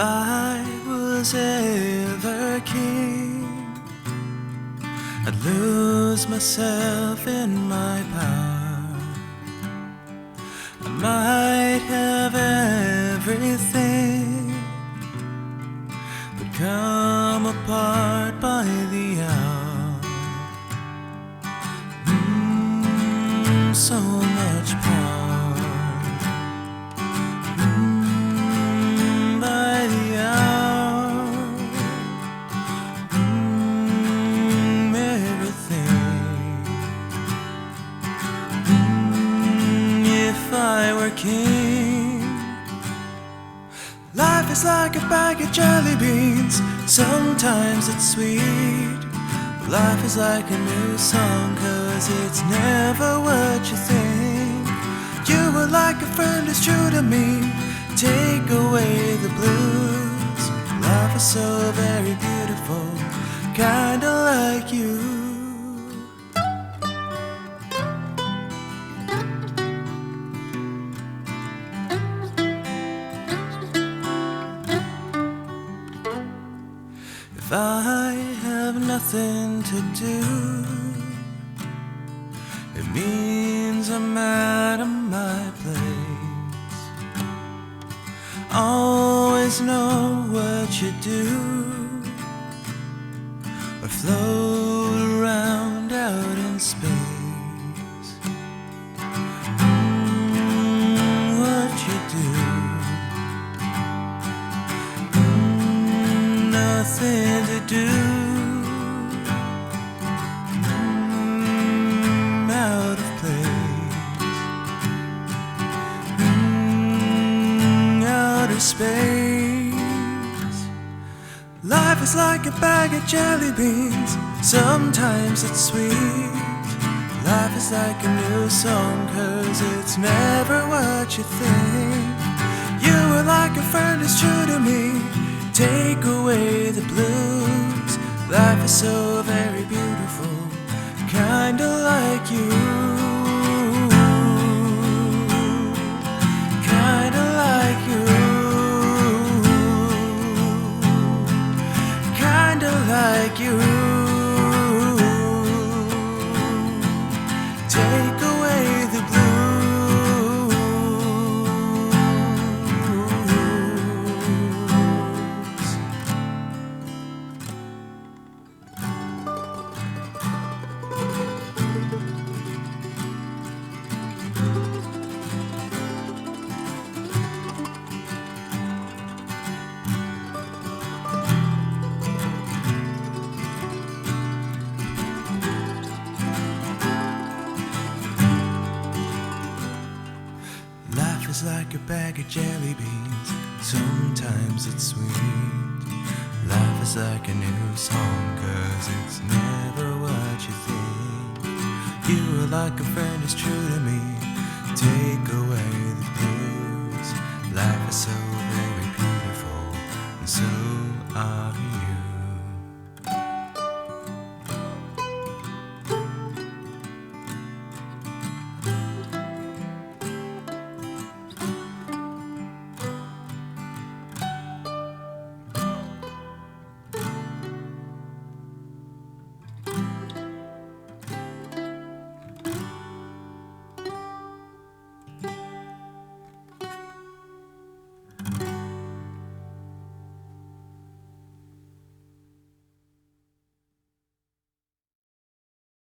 I was ever king, I'd lose myself in my power. I might have everything, but come apart by the hour. So much power. By the hour. Everything. If I were king. Life is like a bag of jelly beans. Sometimes it's sweet. Life is like a new song, 'cause it's never what you think. You were like a friend who's true to me. Take away the blues. Life is so very beautiful, kinda like you. If I have nothing to do, it means I'm out of my place. Always know what you do, or float around out in space. What you do. Nothing to do. Out of place. Outer space. Life is like a bag of jelly beans. Sometimes it's sweet. Life is like a new song, 'cause it's never what you think. You were like a friend who's true to me. Take away the blues. Life is so very beautiful, kinda like you. Kinda like you. Kinda like you. Take away the blues. Life is like a bag of jelly beans. Sometimes it's sweet. Life is like a new song, 'cause it's never what you think. You are like a friend who's true to me. Take away the blues. Life is so very beautiful, and so are